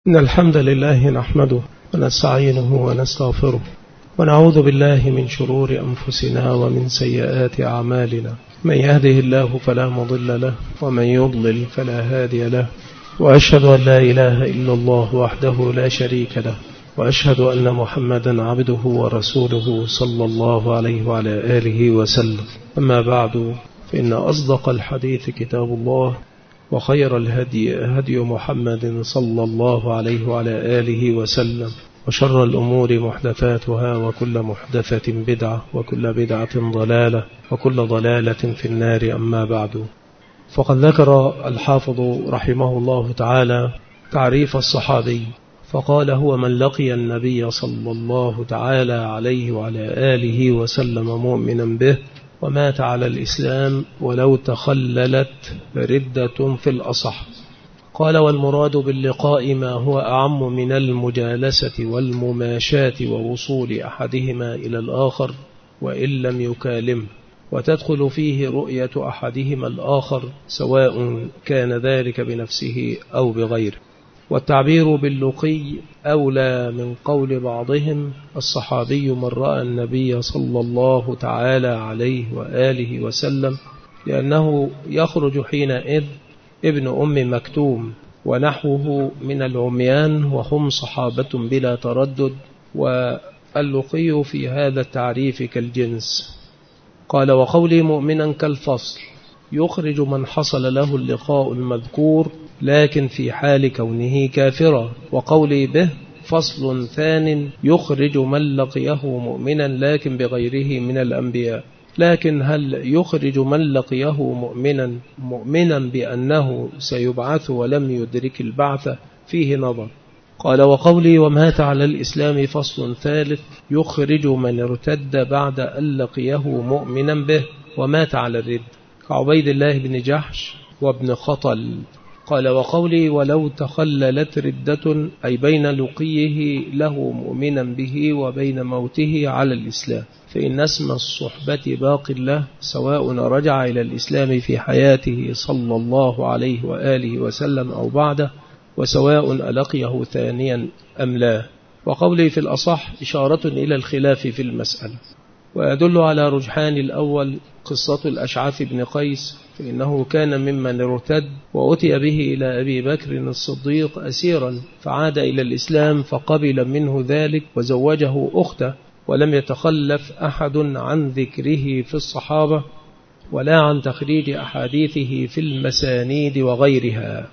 إن الحمد لله نحمده ونستعينه ونستغفره ونعوذ بالله من شرور أنفسنا ومن سيئات أعمالنا. من يهده الله فلا مضل له ومن يضلل فلا هادي له، وأشهد أن لا إله إلا الله وحده لا شريك له، وأشهد أن محمدا عبده ورسوله صلى الله عليه وعلى آله وسلم. أما بعد، فإن أصدق الحديث كتاب الله، وخير الهدي هدي محمد صلى الله عليه وعلى آله وسلم، وشر الأمور محدثاتها، وكل محدثة بدعة، وكل بدعة ضلالة، وكل ضلالة في النار. أما بعد، فقد ذكر الحافظ رحمه الله تعالى تعريف الصحابي، فقال: هو من لقي النبي صلى الله تعالى عليه وعلى آله وسلم مؤمنا به ومات على الإسلام ولو تخللت ردة في الأصح. قال: والمراد باللقاء ما هو أعم من المجالسة والمماشاة ووصول أحدهما إلى الآخر وإن لم يكالمه، وتدخل فيه رؤية أحدهما الآخر سواء كان ذلك بنفسه أو بغيره. والتعبير باللقي أولى من قول بعضهم: الصحابي من رأى النبي صلى الله تعالى عليه وآله وسلم، لأنه يخرج حينئذ ابن أم مكتوم ونحوه من العميان، وهم صحابة بلا تردد. واللقي في هذا التعريف كالجنس. قال: وقولي مؤمنا كالفصل، يخرج من حصل له اللقاء المذكور لكن في حال كونه كافرا. وقولي به فصل ثان، يخرج من لقيه مؤمنا لكن بغيره من الأنبياء. لكن هل يخرج من لقيه مؤمنا بأنه سيبعث ولم يدرك البعث؟ فيه نظر. قال: وقولي ومات على الإسلام فصل ثالث، يخرج من ارتد بعد أن لقيه مؤمنا به ومات على الرد، كعبيد الله بن جحش وابن خطل. قال: وقولي ولو تخللت ردة، أي بين لقيه له مؤمنا به وبين موته على الإسلام، فإن اسم الصحبة باق له، سواء رجع إلى الإسلام في حياته صلى الله عليه وآله وسلم أو بعده، وسواء ألقيه ثانيا أم لا. وقولي في الأصح إشارة إلى الخلاف في المسألة، ويدل على رجحان الأول قصة الأشعث بن قيس، فإنه كان ممن ارتد وأتي به إلى أبي بكر الصديق أسيرا، فعاد إلى الإسلام فقبل منه ذلك وزوجه أخته، ولم يتخلف أحد عن ذكره في الصحابة ولا عن تخريج أحاديثه في المسانيد وغيرها.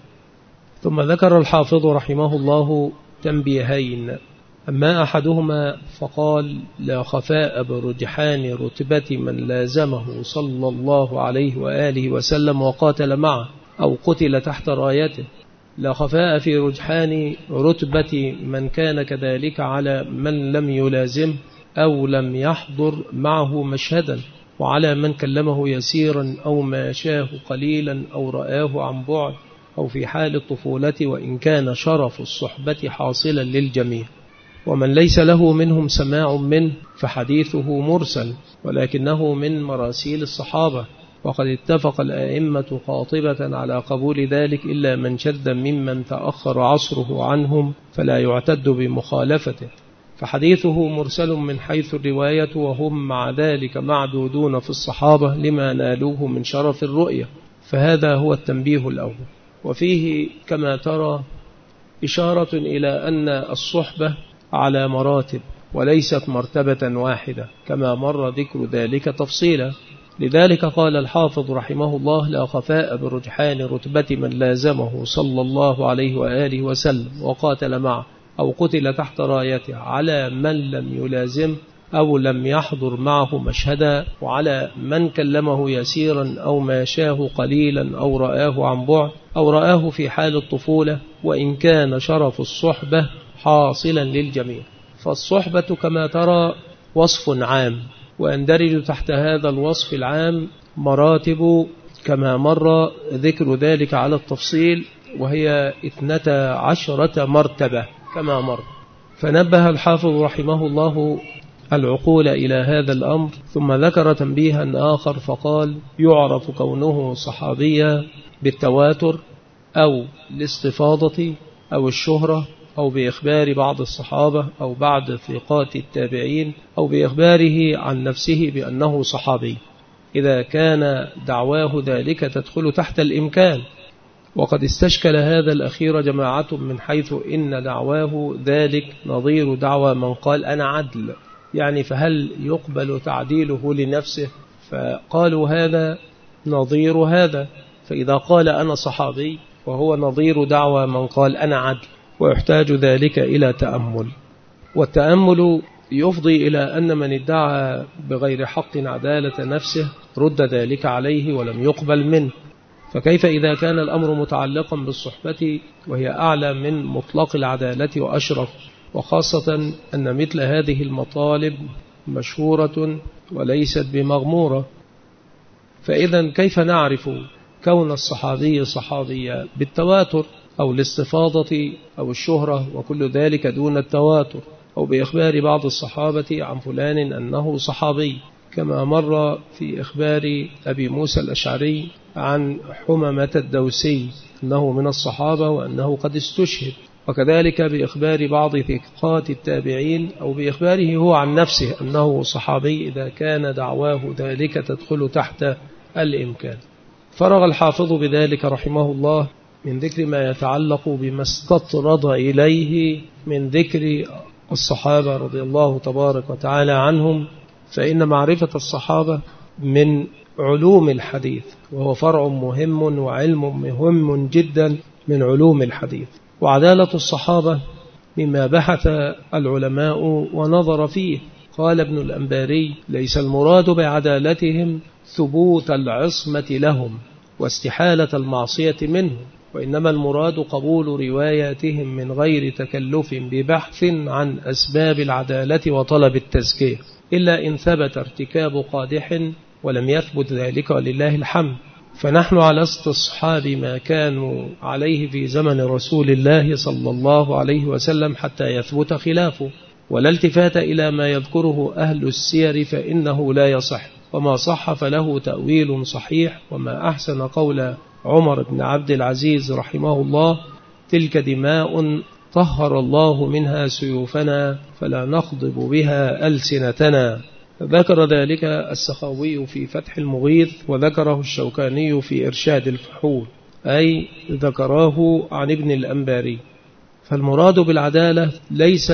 ثم ذكر الحافظ رحمه الله تنبيهين. أما أحدهما فقال: لا خفاء برجحان رتبة من لازمه صلى الله عليه وآله وسلم وقاتل معه أو قتل تحت رايته. لا خفاء في رجحان رتبة من كان كذلك على من لم يلازم أو لم يحضر معه مشهدا، وعلى من كلمه يسيرا أو ماشاه قليلا أو رآه عن بعد، أو في حال الطفولة، وإن كان شرف الصحبة حاصلا للجميع. ومن ليس له منهم سماع منه فحديثه مرسل، ولكنه من مراسيل الصحابة، وقد اتفق الأئمة قاطبة على قبول ذلك، إلا من شذ ممن تأخر عصره عنهم فلا يعتد بمخالفته، فحديثه مرسل من حيث الرواية، وهم مع ذلك معدودون في الصحابة لما نالوه من شرف الرؤية. فهذا هو التنبيه الأول. وفيه كما ترى إشارة إلى أن الصحبة على مراتب وليست مرتبة واحدة، كما مر ذكر ذلك تفصيلا. لذلك قال الحافظ رحمه الله: لا خفاء برجحان رتبة من لازمه صلى الله عليه وآله وسلم وقاتل معه أو قتل تحت رايته، على من لم يلازم أو لم يحضر معه مشهدا، وعلى من كلمه يسيرا أو ماشاه قليلا أو رآه عن بعد، أو رآه في حال الطفولة، وإن كان شرف الصحبة حاصلا للجميع. فالصحبة كما ترى وصف عام، ويندرج تحت هذا الوصف العام مراتب كما مر ذكر ذلك على التفصيل، وهي 12 مرتبة كما مر. فنبه الحافظ رحمه الله العقول إلى هذا الأمر، ثم ذكر تنبيها آخر فقال: يعرف كونه صحابيا بالتواتر أو الاستفاضة أو الشهرة أو بإخبار بعض الصحابة أو بعض ثقات التابعين أو بإخباره عن نفسه بأنه صحابي، إذا كان دعواه ذلك تدخل تحت الإمكان. وقد استشكل هذا الأخير جماعة من حيث إن دعواه ذلك نظير دعوى من قال أنا عدل، يعني فهل يقبل تعديله لنفسه؟ فقالوا هذا نظير هذا، فإذا قال أنا صحابي وهو نظير دعوى من قال أنا عدل، ويحتاج ذلك إلى تأمل، والتأمل يفضي إلى أن من ادعى بغير حق عدالة نفسه رد ذلك عليه ولم يقبل منه، فكيف إذا كان الأمر متعلقا بالصحبة وهي أعلى من مطلق العدالة وأشرف، وخاصة أن مثل هذه المطالب مشهورة وليست بمغمورة. فإذا كيف نعرف كون الصحابي صحابيا؟ بالتواتر أو الاستفاضة أو الشهرة وكل ذلك دون التواتر، أو بإخبار بعض الصحابة عن فلان أنه صحابي، كما مر في إخبار أبي موسى الأشعري عن حممة الدوسي أنه من الصحابة وأنه قد استشهد، وكذلك بإخبار بعض ثقات التابعين أو بإخباره هو عن نفسه أنه صحابي إذا كان دعواه ذلك تدخل تحت الإمكان. فرغ الحافظ بذلك رحمه الله من ذكر ما يتعلق بما استطرد إليه من ذكر الصحابة رضي الله تبارك وتعالى عنهم، فإن معرفة الصحابة من علوم الحديث، وهو فرع مهم وعلم مهم جدا من علوم الحديث. وعدالة الصحابة مما بحث العلماء ونظر فيه. قال ابن الأنباري: ليس المراد بعدالتهم ثبوت العصمة لهم واستحالة المعصية منهم، وإنما المراد قبول رواياتهم من غير تكلف ببحث عن أسباب العدالة وطلب التزكية، إلا إن ثبت ارتكاب قادح ولم يثبت ذلك ولله الحمد. فنحن على استصحاب ما كانوا عليه في زمن رسول الله صلى الله عليه وسلم حتى يثبت خلافه، ولا التفات إلى ما يذكره أهل السير فإنه لا يصح، وما صح فله تأويل صحيح. وما أحسن قول عمر بن عبد العزيز رحمه الله: تلك دماء طهر الله منها سيوفنا فلا نخضب بها ألسنتنا. ذكر ذلك السخاوي في فتح المغيث، وذكره الشوكاني في إرشاد الفحول، أي ذكراه عن ابن الأنباري. فالمراد بالعدالة ليس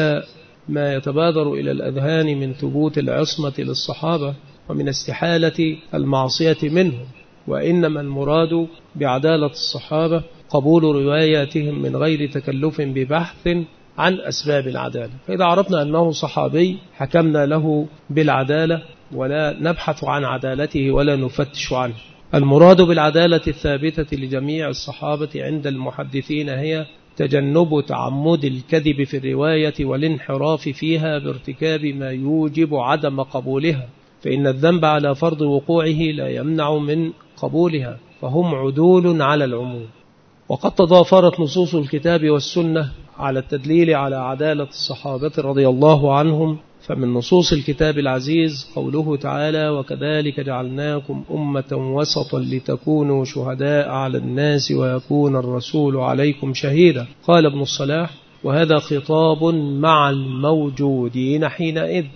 ما يتبادر إلى الأذهان من ثبوت العصمة للصحابة ومن استحالة المعصية منهم، وإنما المراد بعدالة الصحابة قبول رواياتهم من غير تكلف ببحث عن أسباب العدالة. فإذا عرفنا أنه صحابي حكمنا له بالعدالة ولا نبحث عن عدالته ولا نفتش عنه. المراد بالعدالة الثابتة لجميع الصحابة عند المحدثين هي تجنب تعمد الكذب في الرواية والانحراف فيها بارتكاب ما يوجب عدم قبولها، فإن الذنب على فرض وقوعه لا يمنع من قبولها، فهم عدول على العموم. وقد تضافرت نصوص الكتاب والسنة على التدليل على عدالة الصحابة رضي الله عنهم. فمن نصوص الكتاب العزيز قوله تعالى: وكذلك جعلناكم أمة وسطا لتكونوا شهداء على الناس ويكون الرسول عليكم شهيدا. قال ابن الصلاح: وهذا خطاب مع الموجودين حينئذ،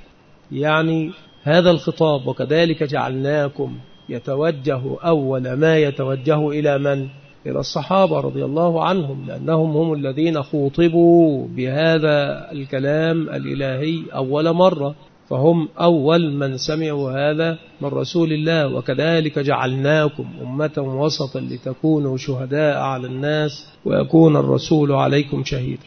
يعني هذا الخطاب وكذلك جعلناكم يتوجه أول ما يتوجه إلى من؟ إلى الصحابة رضي الله عنهم، لأنهم هم الذين خوطبوا بهذا الكلام الإلهي أول مرة، فهم أول من سمعوا هذا من رسول الله. وكذلك جعلناكم أمة وسطا لتكونوا شهداء على الناس ويكون الرسول عليكم شهيدا.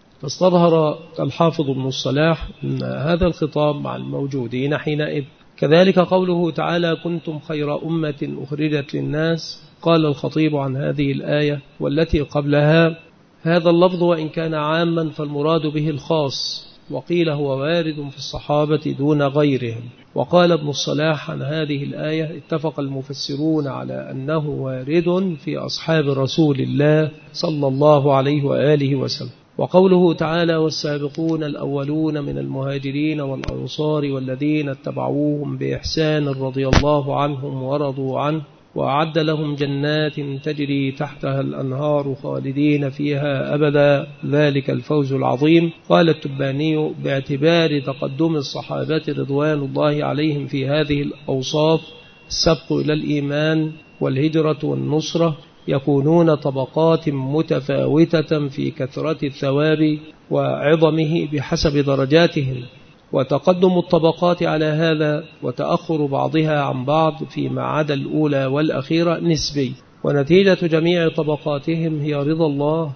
فاستظهر الحافظ ابن الصلاح أن هذا الخطاب مع الموجودين حينئذ. كذلك قوله تعالى: كنتم خير أمة أخرجت للناس. قال الخطيب عن هذه الآية والتي قبلها: هذا اللفظ وإن كان عاما فالمراد به الخاص، وقيل هو وارد في الصحابة دون غيرهم. وقال ابن الصلاح عن هذه الآية: اتفق المفسرون على أنه وارد في أصحاب رسول الله صلى الله عليه وآله وسلم. وقوله تعالى: والسابقون الأولون من المهاجرين والأنصار والذين اتبعوهم بإحسان رضي الله عنهم ورضوا عنه. وأعد لهم جنات تجري تحتها الأنهار خالدين فيها أبدا ذلك الفوز العظيم. قال التباني: باعتبار تقدم الصحابة رضوان الله عليهم في هذه الأوصاف السبق إلى الإيمان والهجرة والنصرة يكونون طبقات متفاوتة في كثرة الثواب وعظمه بحسب درجاتهم، وتقدم الطبقات على هذا وتأخر بعضها عن بعض فيما عدا الأولى والأخيرة نسبي، ونتيجة جميع طبقاتهم هي رضا الله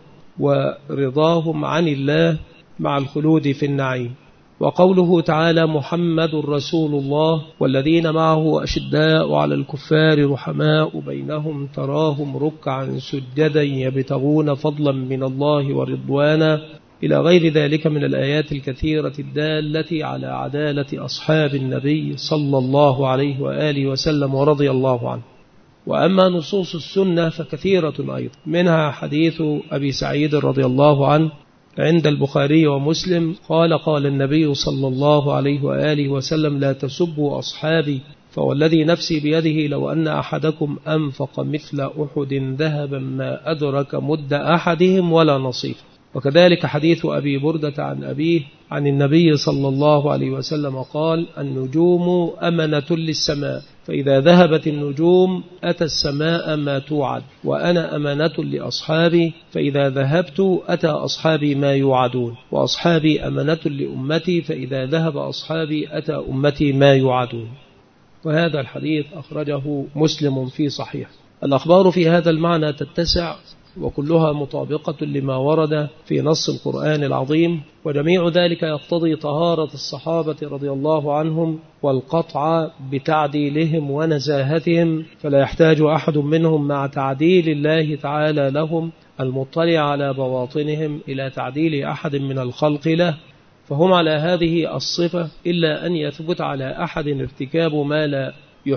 ورضاهم عن الله مع الخلود في النعيم. وقوله تعالى: محمد رسول الله والذين معه أشداء على الكفار رحماء بينهم تراهم ركعا سجدا يبتغون فضلا من الله ورضوانا، إلى غير ذلك من الآيات الكثيرة الدالة على عدالة أصحاب النبي صلى الله عليه وآله وسلم ورضي الله عنه. وأما نصوص السنة فكثيرة أيضا، منها حديث أبي سعيد رضي الله عنه عند البخاري ومسلم قال: قال النبي صلى الله عليه وآله وسلم: لا تسبوا أصحابي، فوالذي نفسي بيده لو أن أحدكم أنفق مثل أحد ذهبا ما أدرك مد أحدهم ولا نصيف. وكذلك حديث أبي بردة عن أبيه عن النبي صلى الله عليه وسلم قال: النجوم أمنة للسماء، فإذا ذهبت النجوم أتى السماء ما توعد، وأنا أمانة لأصحابي، فإذا ذهبت أتى أصحابي ما يوعدون، وأصحابي أمانة لأمتي، فإذا ذهب أصحابي أتى أمتي ما يوعدون. وهذا الحديث أخرجه مسلم في صحيح. الأخبار في هذا المعنى تتسع وكلها مطابقة لما ورد في نص القرآن العظيم، وجميع ذلك يقتضي طهارة الصحابة رضي الله عنهم والقطع بتعديلهم ونزاهتهم، فلا يحتاج أحد منهم مع تعديل الله تعالى لهم المطلع على بواطنهم إلى تعديل أحد من الخلق له، فهم على هذه الصفة، إلا أن يثبت على أحد ارتكاب ما لا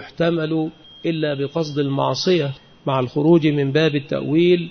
يحتمل إلا بقصد المعصية مع الخروج من باب التأويل،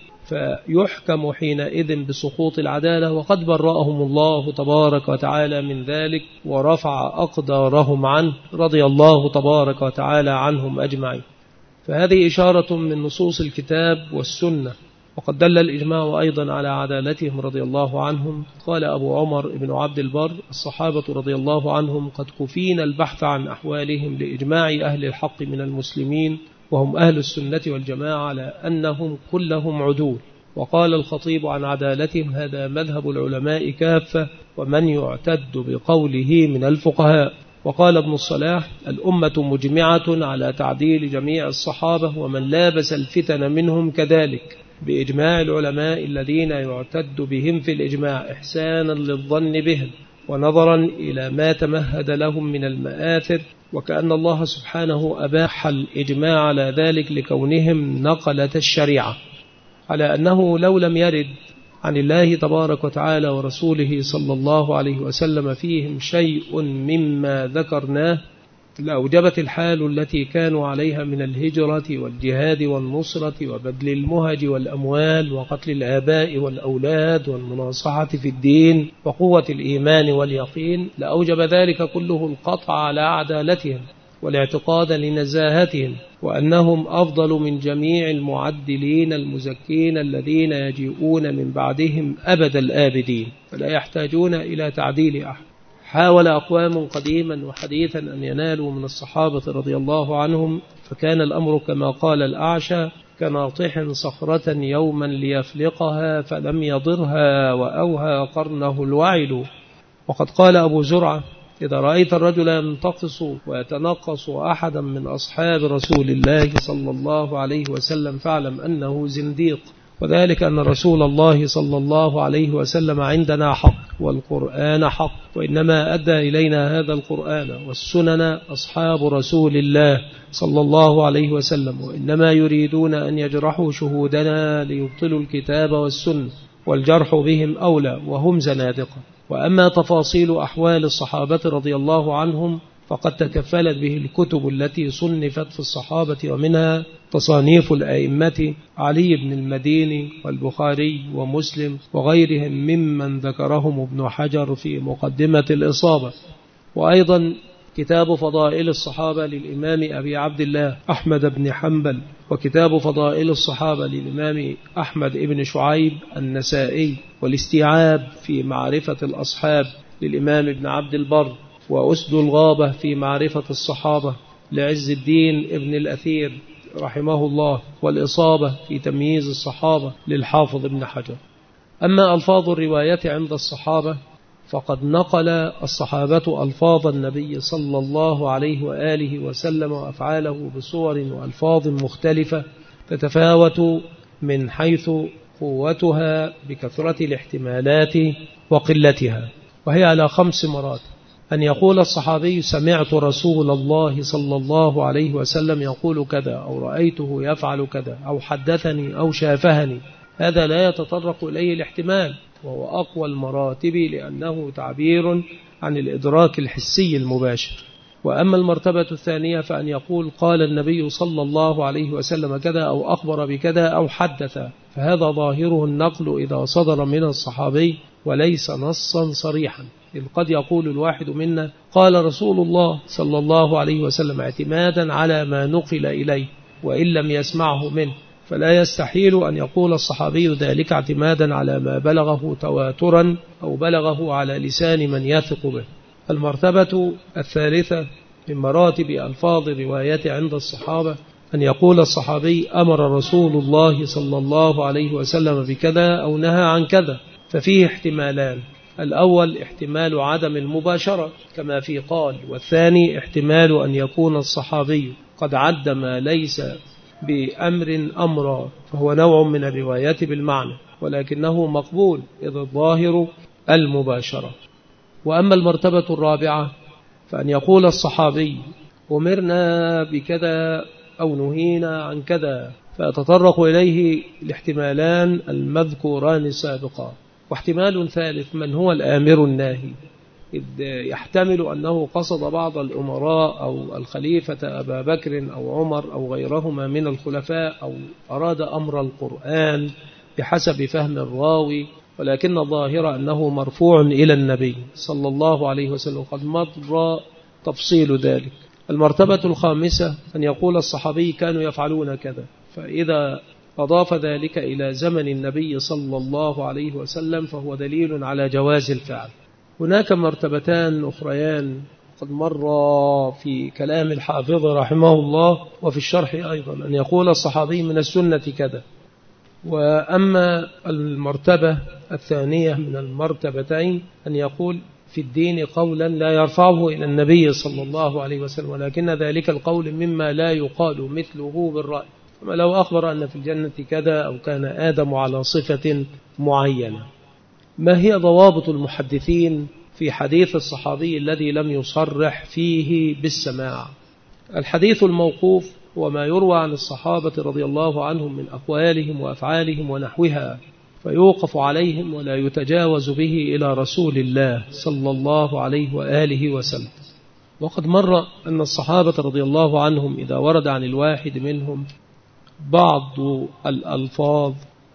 فيحكم حينئذ بسقوط العدالة، وقد برأهم الله تبارك وتعالى من ذلك ورفع أقدارهم عنه رضي الله تبارك وتعالى عنهم أجمعين. فهذه إشارة من نصوص الكتاب والسنة، وقد دل الإجماع أيضا على عدالتهم رضي الله عنهم. قال أبو عمر بن عبد البر: الصحابة رضي الله عنهم قد كفينا البحث عن أحوالهم لإجماع أهل الحق من المسلمين، وهم أهل السنة والجماعة، على أنهم كلهم عدول. وقال الخطيب عن عدالتهم: هذا مذهب العلماء كافة، ومن يعتد بقوله من الفقهاء. وقال ابن الصلاح: الأمة مجمعة على تعديل جميع الصحابة، ومن لابس الفتن منهم كذلك، بإجماع العلماء الذين يعتد بهم في الإجماع إحسانا للظن بهم ونظرا إلى ما تمهد لهم من المآثر، وكأن الله سبحانه أباح الإجماع على ذلك لكونهم نقلة الشريعة، على أنه لو لم يرد عن الله تبارك وتعالى ورسوله صلى الله عليه وسلم فيهم شيء مما ذكرناه لأوجبت الحال التي كانوا عليها من الهجرة والجهاد والنصرة وبذل المهج والأموال وقتل الآباء والأولاد والمناصحة في الدين وقوة الإيمان واليقين، لأوجب ذلك كله القطع على عدالتهم والاعتقاد لنزاهتهم، وأنهم أفضل من جميع المعدلين المزكين الذين يجيئون من بعدهم أبد الآبدين، فلا يحتاجون إلى تعديل أحد. حاول أقوام قديما وحديثا أن ينالوا من الصحابة رضي الله عنهم، فكان الأمر كما قال الأعشى: كناطح صخرة يوما ليفلقها فلم يضرها وأوهى قرنه الوعل. وقد قال أبو زرعة: إذا رأيت الرجل ينتقص ويتنقص أحدا من أصحاب رسول الله صلى الله عليه وسلم فاعلم أنه زنديق، وذلك أن رسول الله صلى الله عليه وسلم عندنا حق والقرآن حق، وإنما أدى إلينا هذا القرآن والسنن أصحاب رسول الله صلى الله عليه وسلم، وإنما يريدون أن يجرحوا شهودنا ليبطلوا الكتاب والسنة، والجرح بهم أولى وهم زنادقة. وأما تفاصيل أحوال الصحابة رضي الله عنهم فقد تكفلت به الكتب التي صنفت في الصحابة، ومنها تصانيف الأئمة علي بن المديني والبخاري ومسلم وغيرهم ممن ذكرهم ابن حجر في مقدمة الإصابة، وأيضا كتاب فضائل الصحابة للإمام أبي عبد الله أحمد بن حنبل وكتاب فضائل الصحابة للإمام أحمد بن شعيب النسائي، والاستيعاب في معرفة الأصحاب للإمام ابن عبد البر، وأسد الغابة في معرفة الصحابة لعز الدين ابن الأثير رحمه الله، والإصابة في تمييز الصحابة للحافظ ابن حجر. أما ألفاظ الرواية عند الصحابة فقد نقل الصحابة ألفاظ النبي صلى الله عليه وآله وسلم وأفعاله بصور وألفاظ مختلفة تتفاوت من حيث قوتها بكثرة الاحتمالات وقلتها، وهي على 5 مراتب: أن يقول الصحابي سمعت رسول الله صلى الله عليه وسلم يقول كذا، أو رأيته يفعل كذا، أو حدثني أو شافهني، هذا لا يتطرق إليه الاحتمال، وهو أقوى المراتب لأنه تعبير عن الإدراك الحسي المباشر. وأما المرتبة الثانية فأن يقول قال النبي صلى الله عليه وسلم كذا، أو أخبر بكذا، أو حدث، فهذا ظاهره النقل إذا صدر من الصحابي وليس نصا صريحا، إذ قد يقول الواحد منا قال رسول الله صلى الله عليه وسلم اعتمادا على ما نقل إليه وإن لم يسمعه منه، فلا يستحيل أن يقول الصحابي ذلك اعتمادا على ما بلغه تواترا أو بلغه على لسان من يثق به. المرتبة الثالثة من مراتب ألفاظ الرواية عند الصحابة أن يقول الصحابي أمر رسول الله صلى الله عليه وسلم بكذا أو نهى عن كذا، ففيه احتمالان: الأول احتمال عدم المباشرة كما في قال، والثاني احتمال أن يكون الصحابي قد عد ما ليس بأمر أمرا، فهو نوع من الروايات بالمعنى ولكنه مقبول إذ الظاهر المباشرة. وأما المرتبة الرابعة فأن يقول الصحابي أمرنا بكذا أو نهينا عن كذا، فيتطرق إليه الاحتمالان المذكوران سابقا. واحتمال ثالث من هو الآمر الناهي، إذ يحتمل أنه قصد بعض الأمراء أو الخليفة أبا بكر أو عمر أو غيرهما من الخلفاء، أو أراد أمر القرآن بحسب فهم الراوي، ولكن الظاهر أنه مرفوع إلى النبي صلى الله عليه وسلم، قد مر تفصيل ذلك. المرتبة الخامسة أن يقول الصحابي كانوا يفعلون كذا، فإذا أضاف ذلك إلى زمن النبي صلى الله عليه وسلم فهو دليل على جواز الفعل. هناك مرتبتان أخريان قد مر في كلام الحافظ رحمه الله وفي الشرح أيضا، أن يقول الصحابي من السنة كذا. وأما المرتبة الثانية من المرتبتين أن يقول في الدين قولا لا يرفعه إلى النبي صلى الله عليه وسلم، ولكن ذلك القول مما لا يقال مثله بالرأي، كما لو أخبر أن في الجنة كذا أو كان آدم على صفة معينة. ما هي ضوابط المحدثين في حديث الصحابي الذي لم يصرح فيه بالسماع؟ الحديث الموقوف هو ما يروى عن الصحابة رضي الله عنهم من أقوالهم وأفعالهم ونحوها، فيوقف عليهم ولا يتجاوز به إلى رسول الله صلى الله عليه وآله وسلم. وقد مر أن الصحابة رضي الله عنهم إذا ورد عن الواحد منهم بعض الألفاظ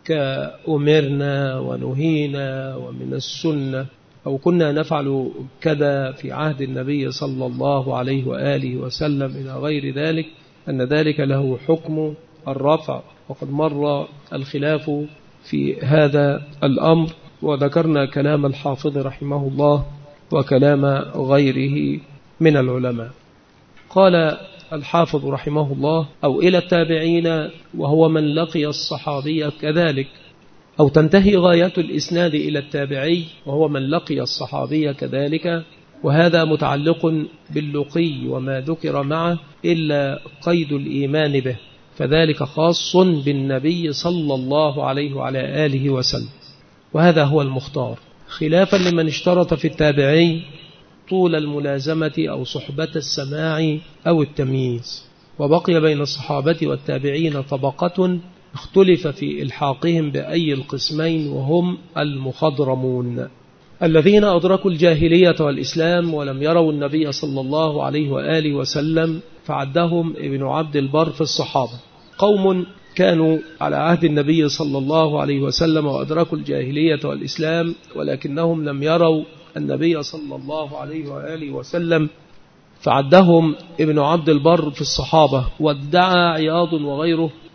كأمرنا ونهينا ومن السنة أو كنا نفعل كذا في عهد النبي صلى الله عليه وآله وسلم إلى غير ذلك، أن ذلك له حكم الرفع. وقد مر الخلاف في هذا الأمر، وذكرنا كلام الحافظ رحمه الله وكلام غيره من العلماء. قال الحافظ رحمه الله أو إلى التابعين وهو من لقي الصحابي كذلك، أو تنتهي غاية الإسناد إلى التابعي وهو من لقي الصحابي كذلك، وهذا متعلق باللقي وما ذكر معه إلا قيد الإيمان به، فذلك خاص بالنبي صلى الله عليه وعلى آله وسلم، وهذا هو المختار، خلافا لمن اشترط في التابعي طول الملازمة أو صحبة السماع أو التمييز. وبقي بين الصحابة والتابعين طبقة اختلف في إلحاقهم بأي القسمين، وهم المخضرمون الذين أدركوا الجاهلية والإسلام ولم يروا النبي صلى الله عليه وآله وسلم، فعدهم ابن عبد البر في الصحابة قوم كانوا على عهد النبي صلى الله عليه وسلم وأدركوا الجاهلية والإسلام ولكنهم لم يروا النبي صلى الله عليه وآله وسلم، فعدهم ابن عبد البر في الصحابة. وادعى عياض وغيره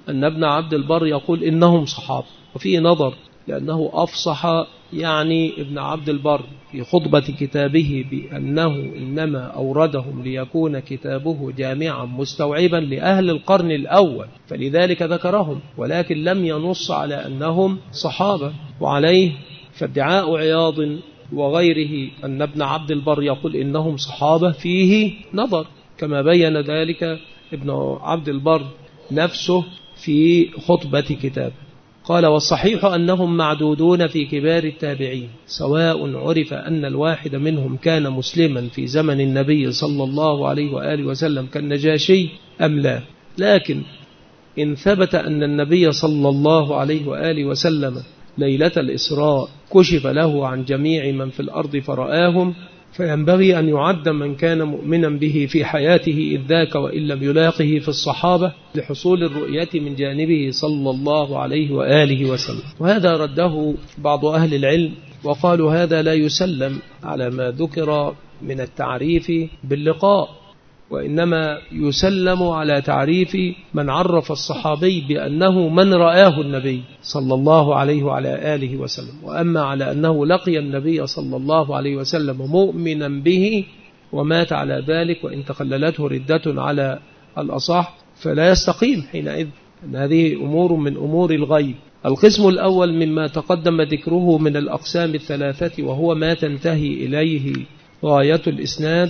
أن ابن عبد البر يقول إنهم صحابة، وفيه نظر لأنه أفصح يعني ابن عبد البر في خطبة كتابه بأنه إنما أوردهم ليكون كتابه جامعا مستوعبا لأهل القرن الأول، فلذلك ذكرهم، ولكن لم ينص على أنهم صحابة. وعليه فادعاء عياض وغيره أن ابن عبد البر يقول إنهم صحابة فيه نظر، كما بين ذلك ابن عبد البر نفسه في خطبة كتابه. قال: والصحيح أنهم معدودون في كبار التابعين، سواء عرف أن الواحد منهم كان مسلما في زمن النبي صلى الله عليه وآله وسلم كالنجاشي أم لا. لكن إن ثبت أن النبي صلى الله عليه وآله وسلم ليلة الإسراء كشف له عن جميع من في الأرض فرآهم، فينبغي أن يعد من كان مؤمنا به في حياته إذ ذاك وإن لم يلاقه في الصحابة لحصول الرؤية من جانبه صلى الله عليه وآله وسلم. وهذا رده بعض أهل العلم وقالوا هذا لا يسلم على ما ذكر من التعريف باللقاء، وإنما يسلم على تعريف من عرف الصحابي بأنه من رآه النبي صلى الله عليه وعلى آله وسلم. وأما على أنه لقي النبي صلى الله عليه وسلم مؤمنا به ومات على ذلك وإن تخللته ردة على الأصح فلا يستقيم حينئذ، أن هذه أمور من أمور الغيب. القسم الأول مما تقدم ذكره من الأقسام الثلاثة وهو ما تنتهي إليه غاية الإسناد،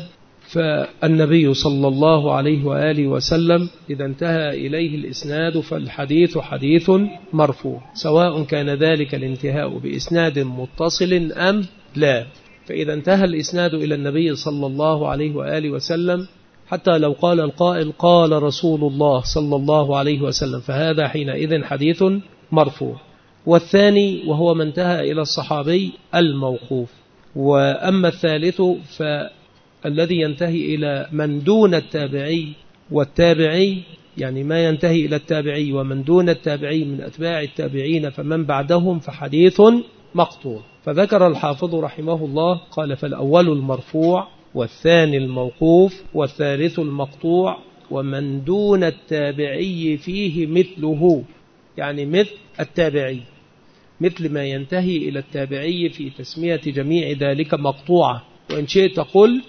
فالنبي صلى الله عليه وآله وسلم إذا انتهى إليه الإسناد فالحديث حديث مرفوع، سواء كان ذلك الانتهاء بإسناد متصل أم لا. فإذا انتهى الإسناد إلى النبي صلى الله عليه وآله وسلم، حتى لو قال القائل قال رسول الله صلى الله عليه وسلم، فهذا حينئذ حديث مرفوع. والثاني وهو من انتهى إلى الصحابي الموقوف. وأما الثالث الذي ينتهي إلى من دون التابعي والتابعي، يعني ما ينتهي إلى التابعي ومن دون التابعي من أتباع التابعين فمن بعدهم فحديث مقطوع. فذكر الحافظ رحمه الله قال: فالأول المرفوع والثاني الموقوف والثالث المقطوع ومن دون التابعي فيه مثله، يعني مثل التابعي، مثل ما ينتهي إلى التابعي في تسمية جميع ذلك مقطوعة، وإن شئت قل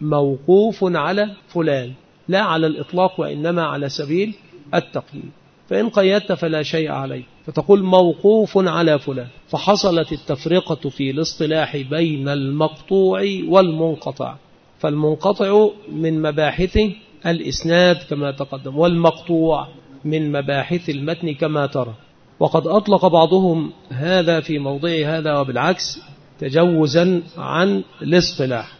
موقوف على فلان، لا على الإطلاق وإنما على سبيل التقييد. فإن قيدت فلا شيء عليه، فتقول موقوف على فلان، فحصلت التفرقة في الاصطلاح بين المقطوع والمنقطع. فالمنقطع من مباحث الإسناد كما تقدم، والمقطوع من مباحث المتن كما ترى. وقد أطلق بعضهم هذا في موضع هذا وبالعكس تجوزا عن الاصطلاح.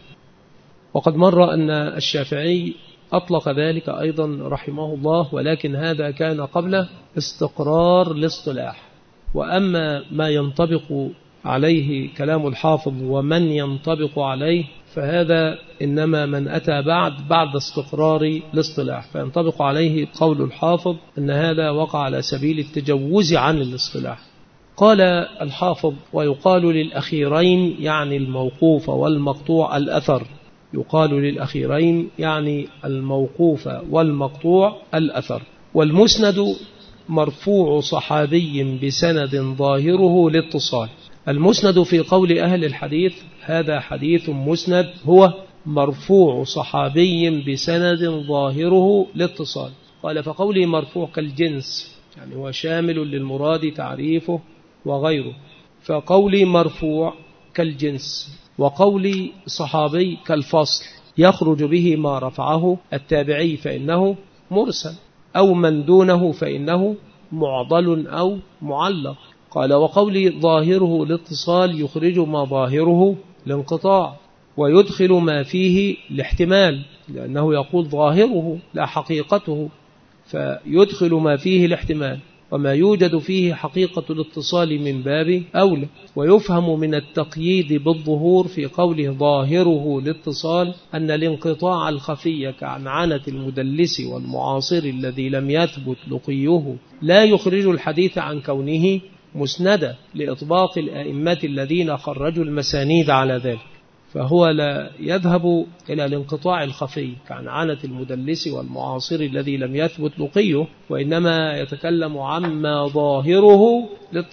وقد مر أن الشافعي أطلق ذلك أيضا رحمه الله، ولكن هذا كان قبل استقرار الاصطلاح. وأما ما ينطبق عليه كلام الحافظ ومن ينطبق عليه فهذا إنما من أتى بعد استقرار الاصطلاح، فينطبق عليه قول الحافظ أن هذا وقع على سبيل التجوز عن الاصطلاح. قال الحافظ: ويقال للأخيرين يعني الموقوف والمقطوع الأثر، يقال للأخيرين يعني الموقوف والمقطوع الأثر. والمسند مرفوع صحابي بسند ظاهره الاتصال. المسند في قول أهل الحديث هذا حديث مسند هو مرفوع صحابي بسند ظاهره الاتصال. قال: فقولي مرفوع كالجنس، يعني هو شامل للمراد تعريفه وغيره، فقولي مرفوع كالجنس، وقولي صحابي كالفصل، يخرج به ما رفعه التابعي فإنه مرسل، أو من دونه فإنه معضل أو معلق. قال: وقولي ظاهره الاتصال يخرج ما ظاهره الانقطاع، ويدخل ما فيه الاحتمال، لأنه يقول ظاهره لا حقيقته، فيدخل ما فيه الاحتمال، وما يوجد فيه حقيقة الاتصال من باب أولى. ويفهم من التقييد بالظهور في قوله ظاهره الاتصال أن الانقطاع الخفي كعنعنة المدلس والمعاصر الذي لم يثبت لقيه لا يخرج الحديث عن كونه مسندا لإطباق الأئمة الذين خرجوا المسانيد على ذلك. فهو لا يذهب إلى الانقطاع الخفي كعنعنة المدلس والمعاصر الذي لم يثبت لقيه، وإنما يتكلم عما ظاهره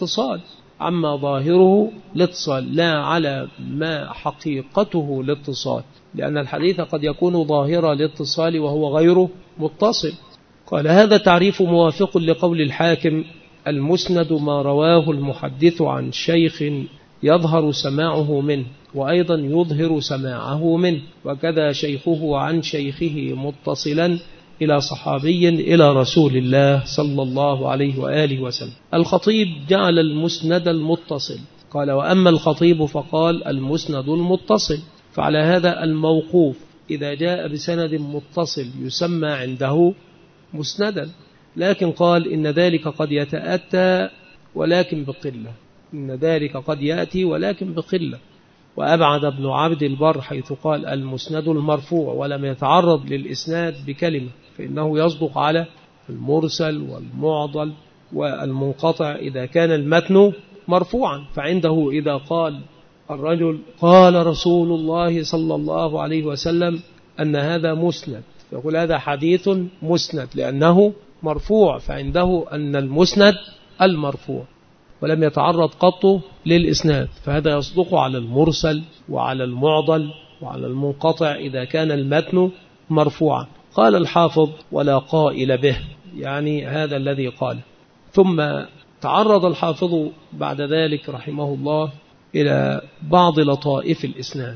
الاتصال، لا على ما حقيقته الاتصال، لأن الحديث قد يكون ظاهر الاتصال وهو غير متصل. قال: هذا تعريف موافق لقول الحاكم: المسند ما رواه المحدث عن شيخ يظهر سماعه منه، وأيضا يظهر سماعه منه، وكذا شيخه عن شيخه متصلا إلى صحابي إلى رسول الله صلى الله عليه وآله وسلم. الخطيب جعل المسند المتصل، قال: وأما الخطيب فقال المسند المتصل. فعلى هذا الموقوف إذا جاء بسند متصل يسمى عنده مسندا، لكن قال إن ذلك قد يتأتى ولكن بقلة، إن ذلك قد يأتي ولكن بقلة. وأبعد ابن عبد البر حيث قال المسند المرفوع ولم يتعرض للإسناد بكلمة، فإنه يصدق على المرسل والمعضل والمنقطع إذا كان المتن مرفوعا. فعنده إذا قال الرجل قال رسول الله صلى الله عليه وسلم أن هذا مسند، يقول هذا حديث مسند لأنه مرفوع، فعنده أن المسند المرفوع ولم يتعرض قط للإسناد، فهذا يصدق على المرسل وعلى المعضل وعلى المنقطع إذا كان المتن مرفوعا. قال الحافظ: ولا قائل به، يعني هذا الذي قال. ثم تعرض الحافظ بعد ذلك رحمه الله إلى بعض لطائف الإسناد،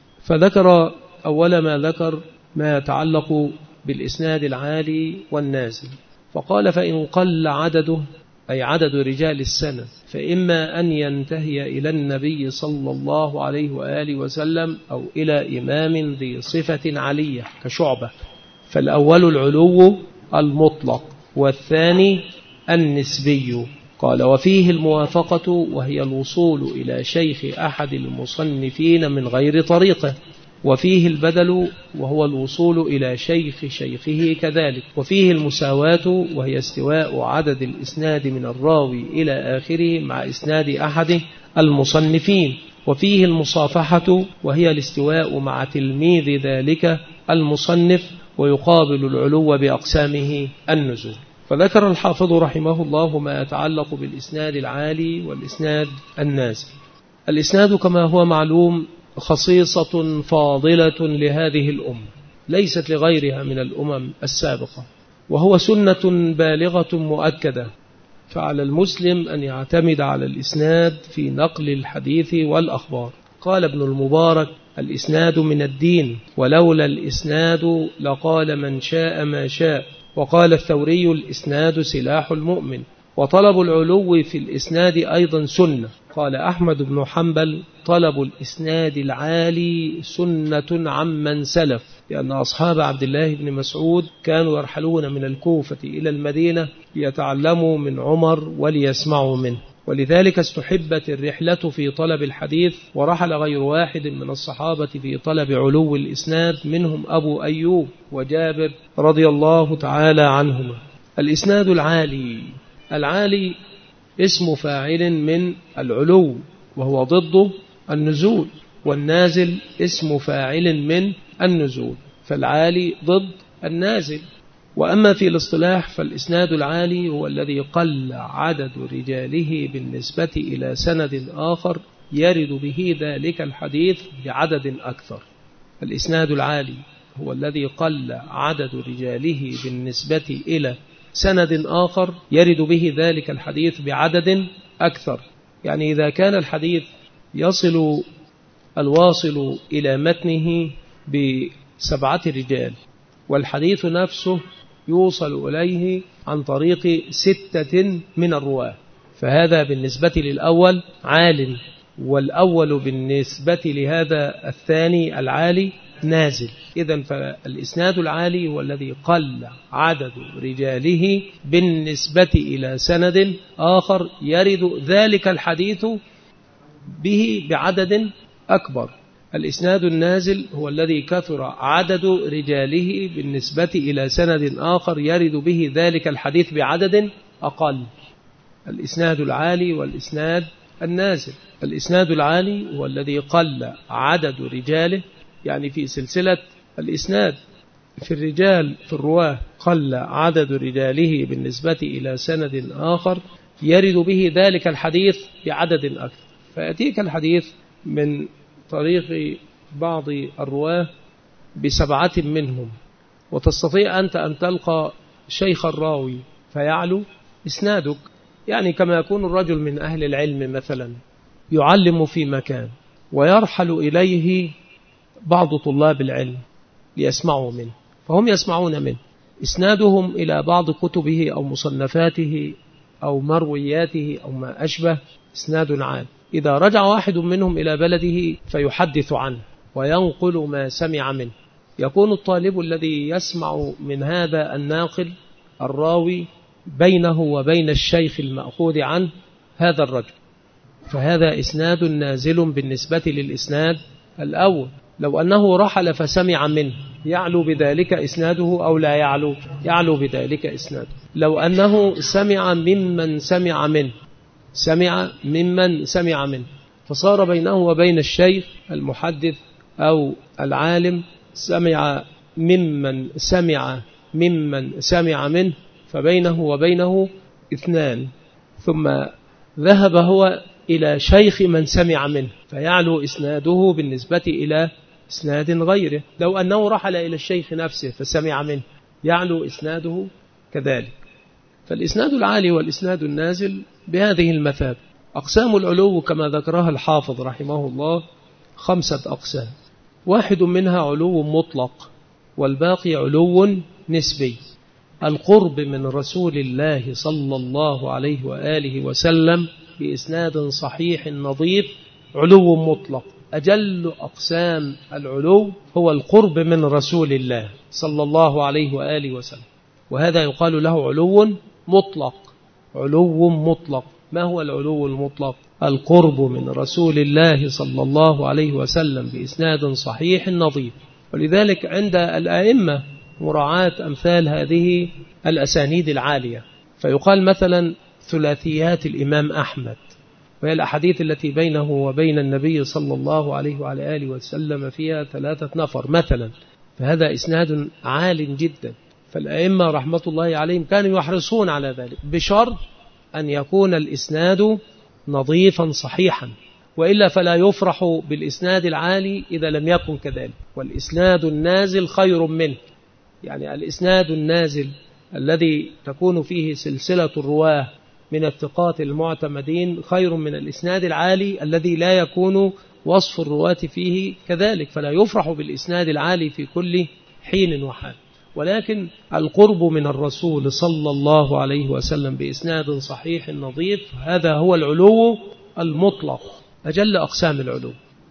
فذكر أول ما ذكر ما يتعلق بالإسناد العالي والنازل، فقال: فإن قل عدده، أي عدد رجال السند، فإما أن ينتهي إلى النبي صلى الله عليه وآله وسلم أو إلى إمام ذي صفة علية كشعبة، فالأول العلو المطلق والثاني النسبي. قال: وفيه الموافقة وهي الوصول إلى شيخ أحد المصنفين من غير طريقه، وفيه البدل وهو الوصول إلى شيخ شيخه كذلك، وفيه المساواة وهي استواء عدد الإسناد من الراوي إلى آخره مع إسناد أحد المصنفين، وفيه المصافحة وهي الاستواء مع تلميذ ذلك المصنف، ويقابل العلو بأقسامه النزول. فذكر الحافظ رحمه الله ما يتعلق بالإسناد العالي والإسناد النازل. الإسناد كما هو معلوم خصيصة فاضلة لهذه الأمة، ليست لغيرها من الأمم السابقة، وهو سنة بالغة مؤكدة، فعلى المسلم أن يعتمد على الإسناد في نقل الحديث والأخبار. قال ابن المبارك: الإسناد من الدين، ولولا الإسناد لقال من شاء ما شاء. وقال الثوري: الإسناد سلاح المؤمن، وطلب العلو في الإسناد أيضا سنة. قال أحمد بن حنبل: طلب الإسناد العالي سنة عمن سلف، لأن أصحاب عبد الله بن مسعود كانوا يرحلون من الكوفة إلى المدينة ليتعلموا من عمر وليسمعوا منه، ولذلك استحبت الرحلة في طلب الحديث، ورحل غير واحد من الصحابة في طلب علو الإسناد، منهم أبو أيوب وجابر رضي الله تعالى عنهما. الإسناد العالي اسم فاعل من العلو وهو ضد النزول، والنازل اسم فاعل من النزول، فالعالي ضد النازل. وأما في الاصطلاح فالإسناد العالي هو الذي قل عدد رجاله بالنسبة إلى سند آخر يرد به ذلك الحديث بعدد أكثر. الإسناد العالي هو الذي قل عدد رجاله بالنسبة إلى سند آخر يرد به ذلك الحديث بعدد أكثر. يعني إذا كان الحديث يصل الواصل إلى متنه ب7 رجال، والحديث نفسه يوصل إليه عن طريق 6 من الرواة، فهذا بالنسبة للأول عال، والأول بالنسبة لهذا الثاني العالي نازل. إذن فالإسناد العالي هو الذي قل عدد رجاله بالنسبة إلى سند آخر يرد ذلك الحديث به بعدد أكبر. الإسناد النازل هو الذي كثر عدد رجاله بالنسبة إلى سند آخر يرد به ذلك الحديث بعدد أقل. الإسناد العالي والإسناد النازل. الإسناد العالي هو الذي قل عدد رجاله، يعني في سلسلة الإسناد في الرجال في الرواه قل عدد رجاله بالنسبة إلى سند آخر يرد به ذلك الحديث بعدد أكثر، فيأتيك الحديث من طريق بعض الرواه ب7 منهم، وتستطيع أنت أن تلقى شيخ الراوي فيعلو إسنادك. يعني كما يكون الرجل من أهل العلم مثلا يعلم في مكان ويرحل إليه بعض طلاب العلم ليسمعوا منه، فهم يسمعون منه، إسنادهم إلى بعض كتبه أو مصنفاته أو مروياته أو ما أشبه إسناد عام. إذا رجع واحد منهم إلى بلده فيحدث عنه وينقل ما سمع منه، يكون الطالب الذي يسمع من هذا الناقل الراوي بينه وبين الشيخ المأخوذ عنه هذا الرجل، فهذا إسناد نازل بالنسبة للإسناد الأول. لو أنه رحل فسمع منه يعلو بذلك إسناده أو لا يعلو؟ يعلو بذلك إسناده. لو أنه سمع ممن سمع منه فصار بينه وبين الشيخ المحدث أو العالم سمع ممن سمع منه، فبينه وبينه 2، ثم ذهب هو إلى شيخ من سمع منه فيعلو إسناده بالنسبة إلى إسناد غيره. لو أنه رحل إلى الشيخ نفسه فسمع منه يعلو إسناده كذلك. فالإسناد العالي والإسناد النازل بهذه المثابة. أقسام العلو كما ذكرها الحافظ رحمه الله 5 أقسام، واحد منها علو مطلق والباقي علو نسبي. القرب من رسول الله صلى الله عليه وآله وسلم بإسناد صحيح نظيف علو مطلق. أجل أقسام العلو هو القرب من رسول الله صلى الله عليه وآله وسلم، وهذا يقال له علو مطلق. علو مطلق. ما هو العلو المطلق؟ القرب من رسول الله صلى الله عليه وسلم بإسناد صحيح نظيف. ولذلك عند الآئمة مراعاة أمثال هذه الأسانيد العالية، فيقال مثلا ثلاثيات الإمام أحمد، وهي الأحاديث التي بينه وبين النبي صلى الله عليه وعلى آله وسلم فيها 3 نفر مثلا، فهذا إسناد عال جدا. فالأئمة رحمة الله عليهم كانوا يحرصون على ذلك بشرط أن يكون الإسناد نظيفا صحيحا، وإلا فلا يفرح بالإسناد العالي إذا لم يكن كذلك. والإسناد النازل خير منه، يعني الإسناد النازل الذي تكون فيه سلسلة الرواه من الثقات المعتمدين خير من الإسناد العالي الذي لا يكون وصف الرواة فيه كذلك، فلا يفرح بالإسناد العالي في كل حين وحال. ولكن القرب من الرسول صلى الله عليه وسلم بإسناد صحيح نظيف هذا هو العلو المطلق، أجل أقسام العلو.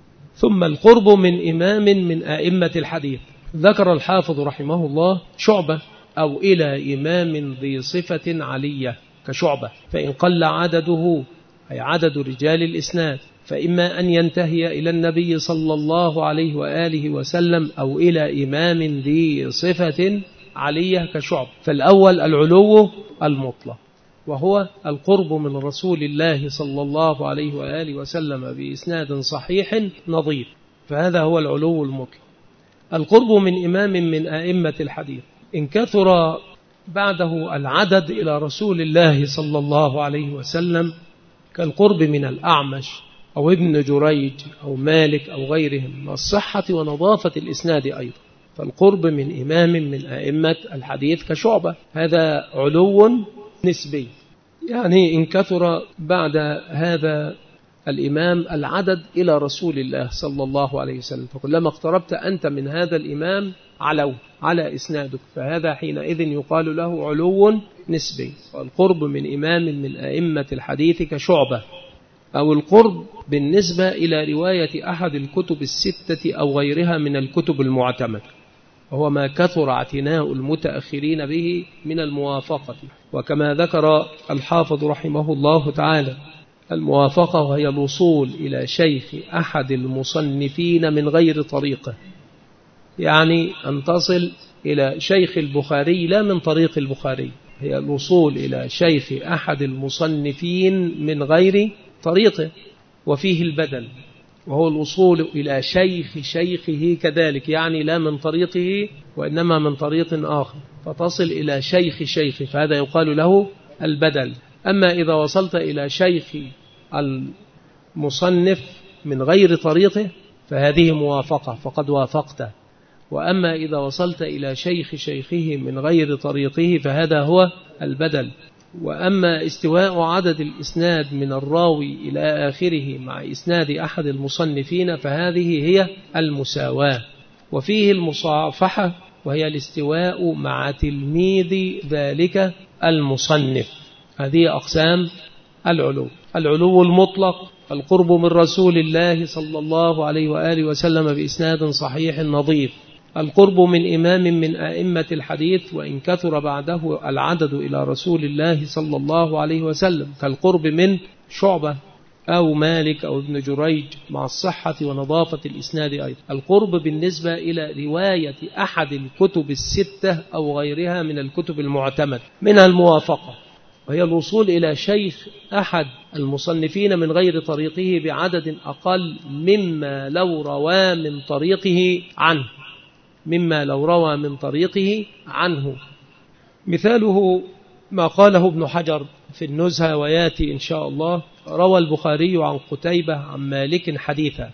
ثم القرب من إمام من أئمة الحديث. ذكر الحافظ رحمه الله شعبة أو إلى إمام ذي صفة علية كشعبة، فإن قل عدده أي عدد رجال الإسناد فإما أن ينتهي إلى النبي صلى الله عليه وآله وسلم أو إلى إمام ذي صفة علية كشعبة. فالأول العلو المطلق، وهو القرب من رسول الله صلى الله عليه وآله وسلم بإسناد صحيح نظيف، فهذا هو العلو المطلق. القرب من إمام من أئمة الحديث إن كثر بعده العدد إلى رسول الله صلى الله عليه وسلم، كالقرب من الأعمش أو ابن جريج أو مالك أو غيرهم، من الصحة ونظافة الإسناد أيضا. فالقرب من إمام من أئمة الحديث كشعبة هذا علو نسبي، يعني إن كثر بعد هذا الإمام العدد إلى رسول الله صلى الله عليه وسلم، فكلما اقتربت أنت من هذا الإمام علو على إسنادك، فهذا حينئذ يقال له علو نسبي. والقرب من إمام من أئمة الحديث كشعبة، أو القرب بالنسبة إلى رواية أحد الكتب 6 أو غيرها من الكتب المعتمدة، وهو ما كثر اعتناء المتأخرين به من الموافقة. وكما ذكر الحافظ رحمه الله تعالى الموافقة وهي الوصول إلى شيخ أحد المصنفين من غير طريقه، يعني أن تصل إلى شيخ البخاري لا من طريق البخاري، هي الوصول إلى شيخ أحد المصنفين من غير طريقه. وفيه البدل وهو الوصول إلى شيخ شيخه كذلك، يعني لا من طريقه وإنما من طريق آخر، فتصل إلى شيخ شيخه، فهذا يقال له البدل. أما إذا وصلت إلى شيخ المصنف من غير طريقه فهذه موافقة فقد وافقته. وأما إذا وصلت إلى شيخ شيخه من غير طريقه فهذا هو البدل. وأما استواء عدد الإسناد من الراوي إلى آخره مع إسناد أحد المصنفين فهذه هي المساواة. وفيه المصافحة وهي الاستواء مع تلميذ ذلك المصنف. هذه أقسام العلو: العلو المطلق القرب من رسول الله صلى الله عليه وآله وسلم بإسناد صحيح نظيف، القرب من إمام من أئمة الحديث وإن كثر بعده العدد إلى رسول الله صلى الله عليه وسلم، كالقرب من شعبة أو مالك أو ابن جريج مع الصحة ونظافة الإسناد أيضا، القرب بالنسبة إلى رواية أحد الكتب الستة أو غيرها من الكتب المعتمد، منها الموافقة وهي الوصول إلى شيخ أحد المصنفين من غير طريقه بعدد أقل مما لو روى من طريقه عنه. مثاله ما قاله ابن حجر في النزهة وياتي إن شاء الله: روى البخاري عن قتيبة عن مالك حديثا.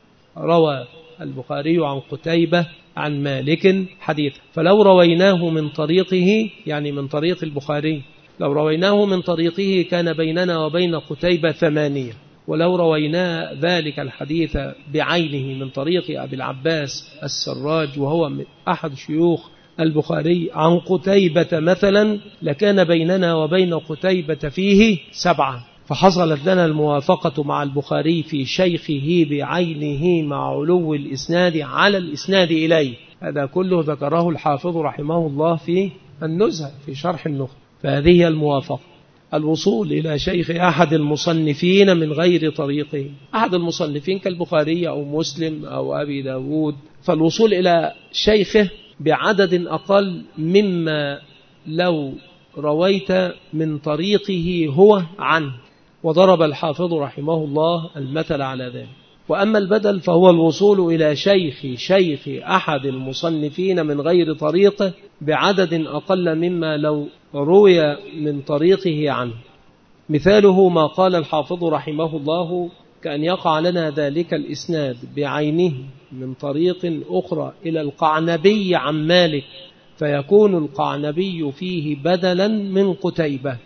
روى البخاري عن قتيبة عن مالك حديثا، فلو رويناه من طريقه يعني من طريق البخاري، لو رويناه من طريقه كان بيننا وبين قتيبة 8، ولو روينا ذلك الحديث بعينه من طريق أبي العباس السراج وهو من أحد شيوخ البخاري عن قتيبة مثلا لكان بيننا وبين قتيبة فيه 7، فحصلت لنا الموافقة مع البخاري في شيخه بعينه مع علو الإسناد على الإسناد إليه. هذا كله ذكره الحافظ رحمه الله في النزهة في شرح النخبة. فهذه الموافقة: الوصول إلى شيخ أحد المصنفين من غير طريقه، أحد المصنفين كالبخاري أو مسلم أو أبي داود، فالوصول إلى شيخه بعدد أقل مما لو رويت من طريقه هو عنه. وضرب الحافظ رحمه الله المثل على ذلك. وأما البدل فهو الوصول إلى شيخ أحد المصنفين من غير طريقه بعدد أقل مما لو روي من طريقه عنه. مثاله ما قال الحافظ رحمه الله: كأن يقع لنا ذلك الإسناد بعينه من طريق أخرى إلى القعنبي عن مالك، فيكون القعنبي فيه بدلا من قتيبة.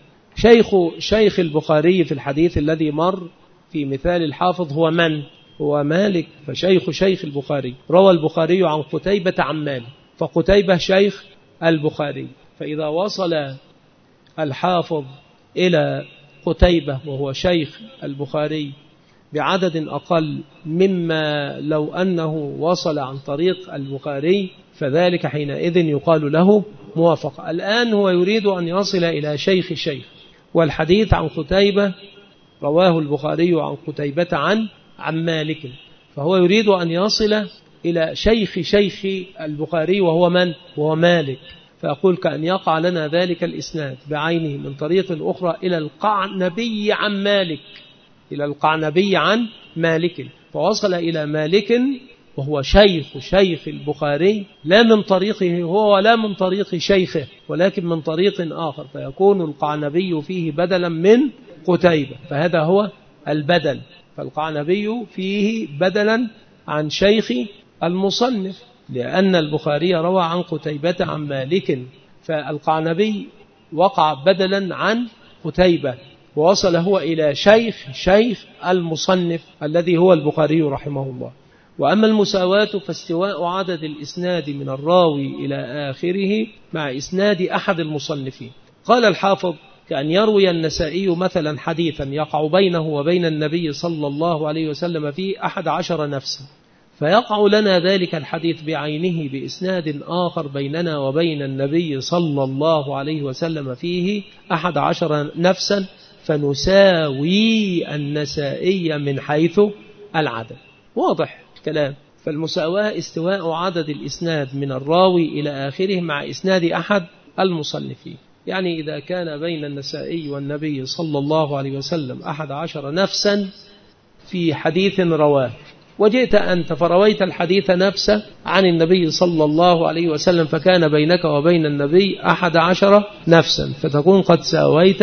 شيخ البخاري في الحديث الذي مر في مثال الحافظ هو من؟ هو مالك، فشيخ البخاري. روى البخاري عن قتيبة عن مالك، فقتيبة شيخ البخاري، فإذا وصل الحافظ إلى قتيبة وهو شيخ البخاري بعدد أقل مما لو أنه وصل عن طريق البخاري فذلك حينئذ يقال له موافقة. الآن هو يريد أن يصل إلى شيخ والحديث عن قتيبة رواه البخاري عن قتيبة عن مالك، فهو يريد أن يصل إلى شيخ البخاري وهو من؟ وهو مالك. فأقول كأن يقع لنا ذلك الإسناد بعينه من طريق أخرى إلى القعنبي عن مالك، فوصل إلى مالك وهو شيخ البخاري لا من طريقه هو ولا من طريق شيخه ولكن من طريق آخر، فيكون القعنبي فيه بدلا من قتيبة، فهذا هو البدل. فالقعنبي فيه بدلا عن شيخ المصنف، لأن البخاري روى عن قتيبة عن مالك، فالقعنبي وقع بدلا عن قتيبة ووصل هو إلى شيخ المصنف الذي هو البخاري رحمه الله. وأما المساواة فاستواء عدد الإسناد من الراوي إلى آخره مع إسناد أحد المصنفين. قال الحافظ: كأن يروي النسائي مثلا حديثا يقع بينه وبين النبي صلى الله عليه وسلم فيه 11 نفسا، فيقع لنا ذلك الحديث بعينه بإسناد آخر بيننا وبين النبي صلى الله عليه وسلم فيه 11 نفسا، فنساوي النسائي من حيث العدد. واضح الكلام. فالمساواة استواء عدد الإسناد من الراوي إلى آخره مع إسناد أحد المصنفين. يعني إذا كان بين النسائي والنبي صلى الله عليه وسلم 11 نفسا في حديث رواه، وجئت أنت فرويت الحديث نفسه عن النبي صلى الله عليه وسلم، فكان بينك وبين النبي 11 نفسا، فتكون قد ساويت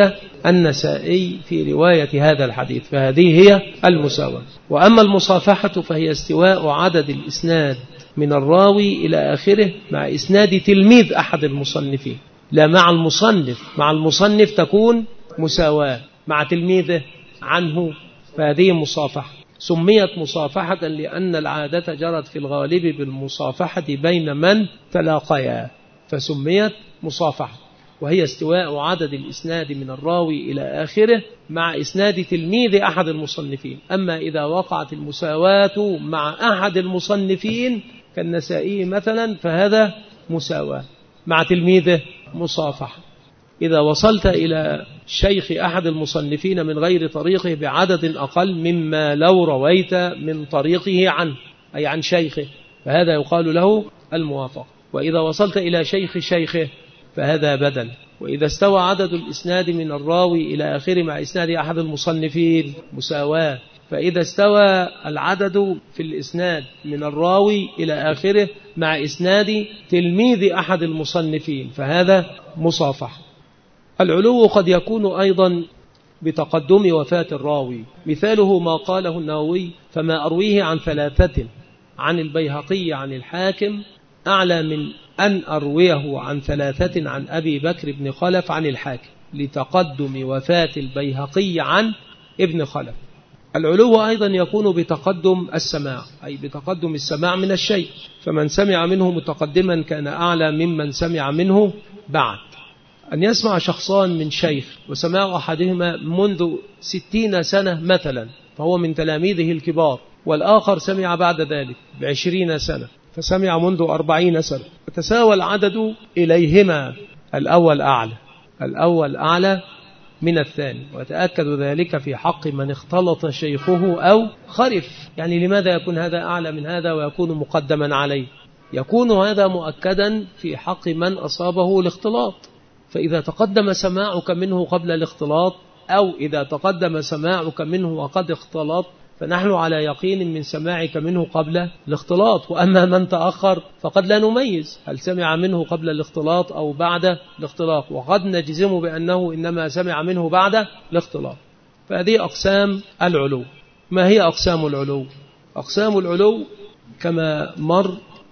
النسائي في رواية هذا الحديث، فهذه هي المساواة. وأما المصافحة فهي استواء عدد الإسناد من الراوي إلى آخره مع إسناد تلميذ أحد المصنفين، لا مع المصنف، مع المصنف تكون مساواة، مع تلميذه عنه فهذه مصافحة. سميت مصافحة لأن العادة جرت في الغالب بالمصافحة بين من تلاقيا، فسميت مصافحة، وهي استواء عدد الإسناد من الراوي إلى آخره مع إسناد تلميذ أحد المصنفين. أما إذا وقعت المساواة مع أحد المصنفين كالنسائي مثلا فهذا مساواة، مع تلميذه مصافحة. إذا وصلت إلى شيخ أحد المصنفين من غير طريقه بعدد أقل مما لو رويت من طريقه عنه، أي عن شيخه، فهذا يقال له الموافقة. وإذا وصلت إلى شيخ شيخه فهذا بدل. وإذا استوى عدد الإسناد من الراوي إلى آخر مع إسناد أحد المصنفين مساواة. فإذا استوى العدد في الإسناد من الراوي إلى آخره مع إسناد تلميذ أحد المصنفين فهذا مصافحة. العلو قد يكون أيضا بتقدم وفاة الراوي، مثاله ما قاله النووي: فما أرويه عن 3 عن البيهقي عن الحاكم أعلى من أن أرويه عن 3 عن أبي بكر بن خلف عن الحاكم، لتقدم وفاة البيهقي عن ابن خلف. العلو أيضا يكون بتقدم السماع، أي بتقدم السماع من الشيء، فمن سمع منه متقدما كان أعلى ممن سمع منه بعد. أن يسمع شخصان من شيخ وسماع أحدهما منذ 60 سنة مثلا فهو من تلاميذه الكبار، والآخر سمع بعد ذلك ب20 سنة فسمع منذ 40 سنة، فتساوى العدد إليهما، الأول أعلى من الثاني، وتأكد ذلك في حق من اختلط شيخه أو خرف. يعني لماذا يكون هذا أعلى من هذا ويكون مقدما عليه؟ يكون هذا مؤكدا في حق من أصابه الاختلاط، فإذا تقدم سماعك منه قبل الاختلاط أو إذا تقدم سماعك منه وقد اختلط فنحن على يقين من سماعك منه قبل الاختلاط. وأما من تأخر فقد لا نميز هل سمع منه قبل الاختلاط أو بعد الاختلاط، وقد نجزم بأنه إنما سمع منه بعد الاختلاط. فهذه أقسام العلو. ما هي أقسام العلو؟ أقسام العلو كما مر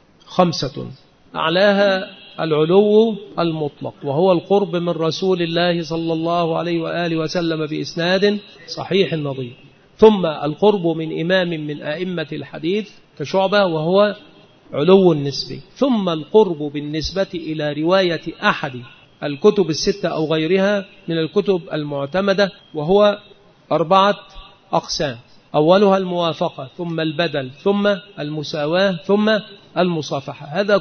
5. أعلاها العلو المطلق، وهو القرب من رسول الله صلى الله عليه وآله وسلم بإسناد صحيح النظير، ثم القرب من إمام من أئمة الحديث كشعبة وهو علو نسبي، ثم القرب بالنسبة إلى رواية أحد الكتب 6 أو غيرها من الكتب المعتمدة، وهو 4 أقسام: أولها الموافقة، ثم البدل، ثم المساواة، ثم المصافحة. هذا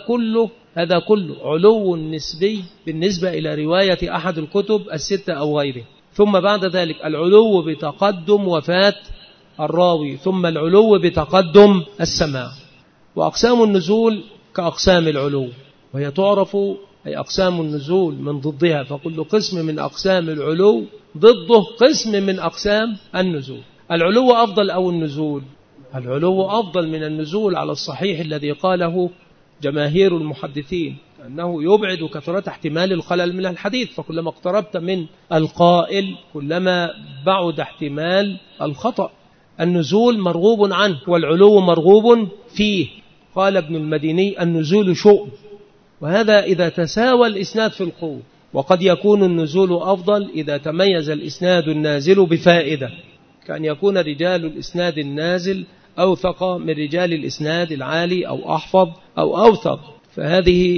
كله علو نسبي بالنسبة إلى رواية أحد الكتب 6 أو غيره. ثم بعد ذلك العلو بتقدم وفاة الراوي، ثم العلو بتقدم السماع. وأقسام النزول كأقسام العلو، وهي تعرف أي أقسام النزول من ضدها، فكل قسم من أقسام العلو ضده قسم من أقسام النزول. العلو أفضل أو النزول؟ العلو أفضل من النزول على الصحيح الذي قاله جماهير المحدثين، أنه يبعد كثرة احتمال الخلل من الحديث، فكلما اقتربت من القائل كلما بعد احتمال الخطأ. النزول مرغوب عنه والعلو مرغوب فيه. قال ابن المديني: النزول شؤم، وهذا إذا تساوى الإسناد في القوة. وقد يكون النزول أفضل إذا تميز الإسناد النازل بفائدة، كأن يكون رجال الإسناد النازل أوثق من رجال الإسناد العالي أو أحفظ أو أوثق. فهذه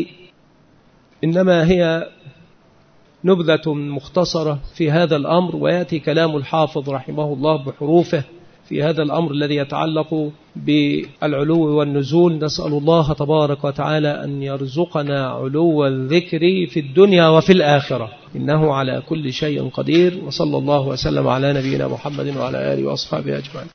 إنما هي نبذة مختصرة في هذا الأمر، ويأتي كلام الحافظ رحمه الله بحروفه في هذا الأمر الذي يتعلق بالعلو والنزول. نسأل الله تبارك وتعالى أن يرزقنا علو الذكر في الدنيا وفي الآخرة، إنه على كل شيء قدير. وصلى الله وسلم على نبينا محمد وعلى آله وأصحابه أجمعين.